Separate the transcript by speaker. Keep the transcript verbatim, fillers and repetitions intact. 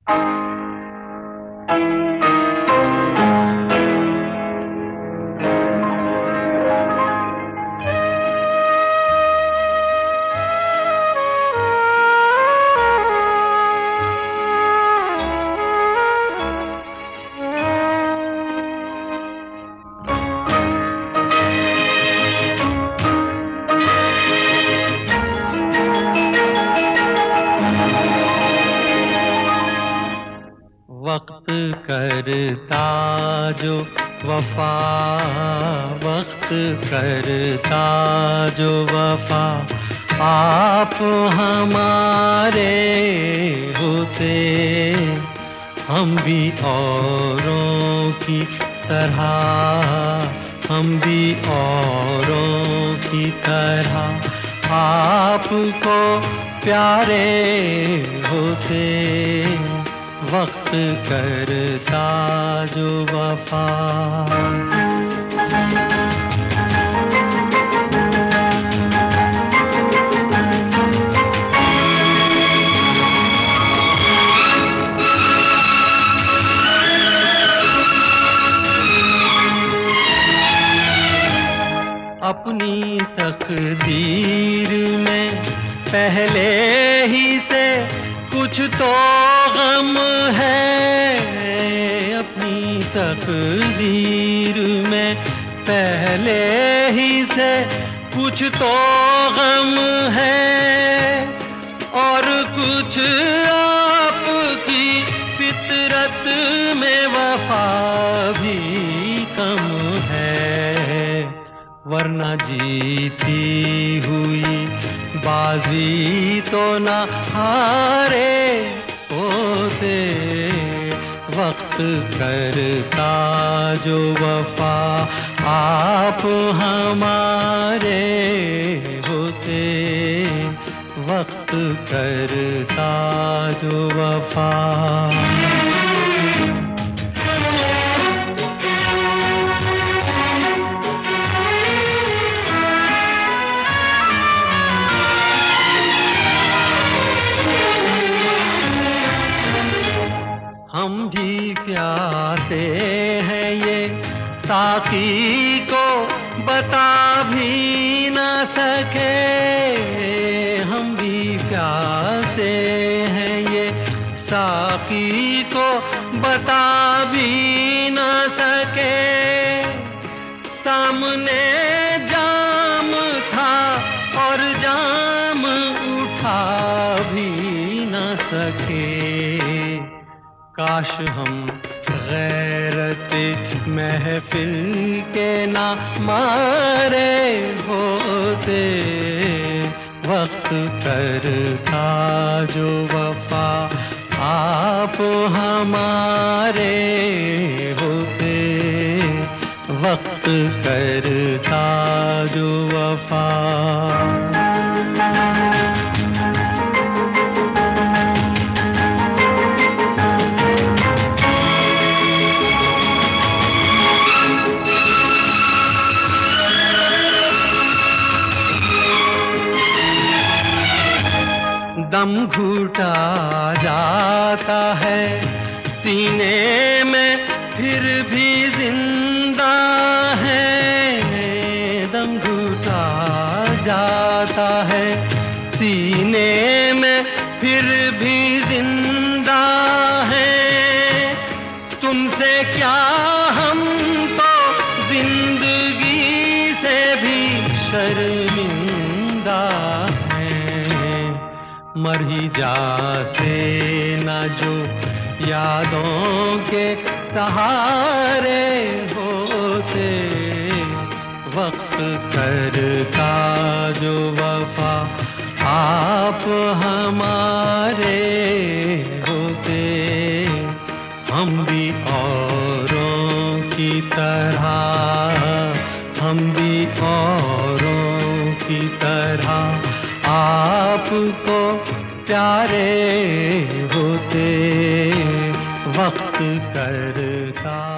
Speaker 1: वक्त करता जो वफा, वक्त करता जो वफा, आप हमारे होते हम भी औरों की तरह, हम भी औरों की तरह आपको प्यारे होते। वक्त करता जो वफा। अपनी तकदीर में पहले ही से कुछ तो गम है, अपनी तकदीर में पहले ही से कुछ तो गम है, और कुछ आपकी फितरत में वफा भी कम है। वरना जीती हुई बाजी तो न हारे होते। वक्त करता जो वफा, आप हमारे होते। वक्त करता जो वफा। हम भी प्यासे हैं ये साकी को बता भी न सके, हम भी प्यासे हैं ये साकी को बता भी न सके। सामने जाम था और जाम उठा भी न सके। काश हम गैरत महफिल के ना मारे होते। वक्त करता जो वफा, आप हमारे होते। वक्त करता जो वफा। दम घुटा जाता है सीने में फिर भी जिंदा है। दम घुटा जाता है सीने में फिर भी जिंदा है। तुमसे क्या हम तो जिंदगी से भी शर्मिंदा मर ही जाते न जो यादों के सहारे होते। वक्त करता जो वफा, आप हमारे होते। हम भी औरों की तरह, हम भी औरों की तरह आपको प्यारे होते। वक्त करता